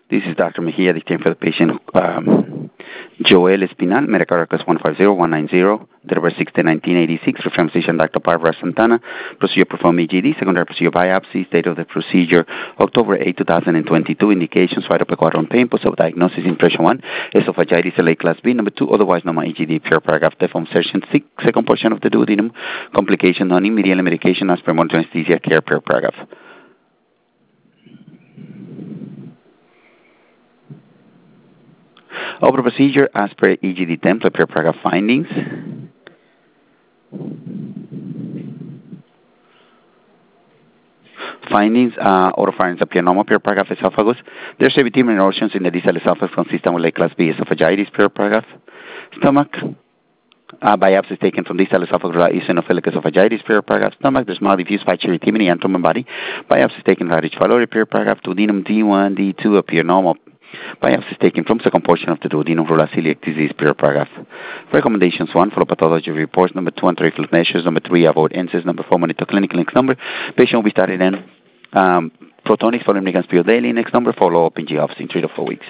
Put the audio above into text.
This is Dr. Mejia dictating for the patient Joel Espinal, medical request 150190, date of birth 16/1986, reference physician Dr. Barbara Santana, procedure performed EGD, secondary procedure biopsy, date of the procedure October 8, 2022, indications vital peculiar pain, post-diagnosis impression 1, esophagitis LA class B, number 2, otherwise normal EGD, pure paragraph, deform session 6, second portion of the duodenum, complication, non-immediate medication as per monitoring anesthesia, care, pure paragraph. Over procedure as per EGD template, per paragraph findings. Findings, oropharynx appear normal, per paragraph esophagus. There's epithemal erosions in the distal esophagus consistent with like class B esophagitis, per paragraph. Stomach, biopsies taken from distal esophagus eosinophilic esophagitis, per paragraph. Stomach, there's mild diffuse erythema and tumor body. Biopsies taken from Rh pylori, per paragraph. Duodenum D1, D2 appear normal. Biopsies taken from second portion of the duodenum, celiac disease, per paragraph. Recommendations: 1, follow pathology reports. Number 2, anti-reflux measures. Number 3, avoid NSAIDs. Number 4, monitor clinical. Next number, patient will be started in Protonix, following Regan's daily. Next number, follow up in G office in 3 to 4 weeks.